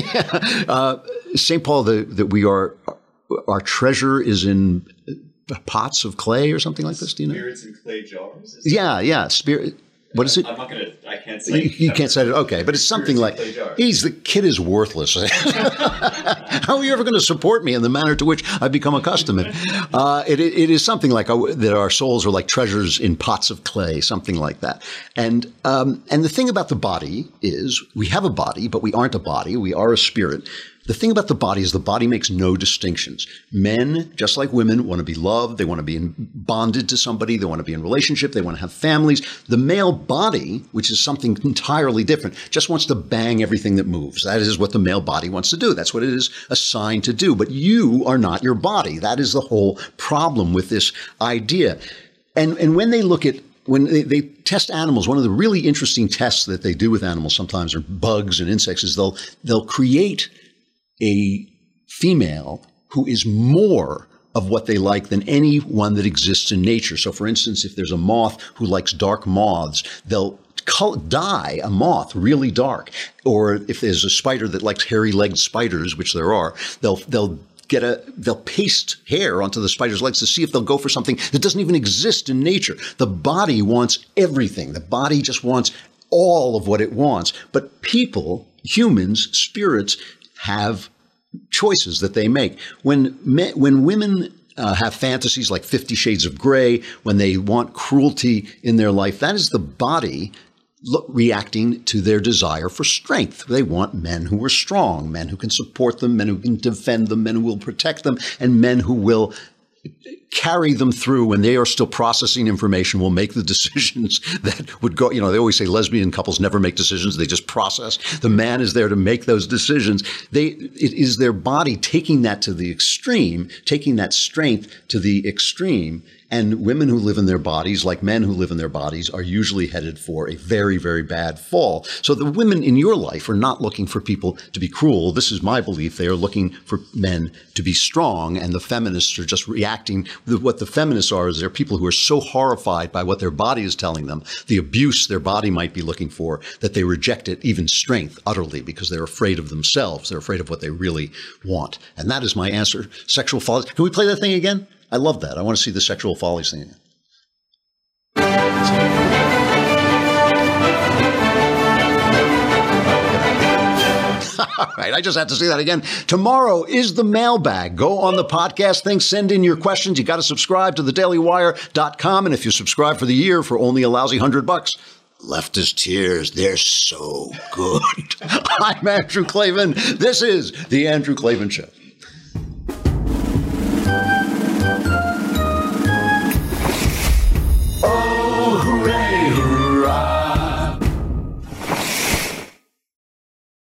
St. Paul, that we are, our treasure is in pots of clay or something like this. Do you know? Spirits in clay jars. Yeah, spirit. What is it? I'm not gonna. I can't say. You can't say it. Okay, but it's something like, the kid is worthless. How are you ever going to support me in the manner to which I've become accustomed? It is something like that. Our souls are like treasures in pots of clay, something like that. And the thing about the body is, we have a body, but we aren't a body. We are a spirit. The thing about the body is the body makes no distinctions. Men, just like women, want to be loved. They want to be bonded to somebody. They want to be in relationship. They want to have families. The male body, which is something entirely different, just wants to bang everything that moves. That is what the male body wants to do. That's what it is assigned to do. But you are not your body. That is the whole problem with this idea. And when they look at, when they test animals, one of the really interesting tests that they do with animals sometimes, or bugs and insects, is they'll create a female who is more of what they like than any one that exists in nature. So, for instance, if there's a moth who likes dark moths, they'll dye a moth really dark. Or if there's a spider that likes hairy-legged spiders, which there are, they'll paste hair onto the spider's legs to see if they'll go for something that doesn't even exist in nature. The body wants everything. The body just wants all of what it wants. But people, humans, spirits, have choices that they make. When women have fantasies like 50 Shades of Grey, when they want cruelty in their life, that is the body reacting to their desire for strength. They want men who are strong, men who can support them, men who can defend them, men who will protect them, and men who will carry them through when they are still processing information, will make the decisions that would go, they always say lesbian couples never make decisions, they just process. The man is there to make those decisions. It is their body taking that to the extreme, taking that strength to the extreme. And women who live in their bodies, like men who live in their bodies, are usually headed for a very, very bad fall. So the women in your life are not looking for people to be cruel. This is my belief. They are looking for men to be strong, and the feminists are just reacting. What the feminists are is they're people who are so horrified by what their body is telling them, the abuse their body might be looking for, that they reject it, even strength, utterly, because they're afraid of themselves. They're afraid of what they really want. And that is my answer. Sexual follies. Can we play that thing again? I love that. I want to see the sexual follies thing again. All right, I just had to see that again. Tomorrow is the mailbag. Go on the podcast thing, send in your questions. You got to subscribe to thedailywire.com. And if you subscribe for the year for only a lousy $100, leftist tears, they're so good. I'm Andrew Klavan. This is The Andrew Klavan Show.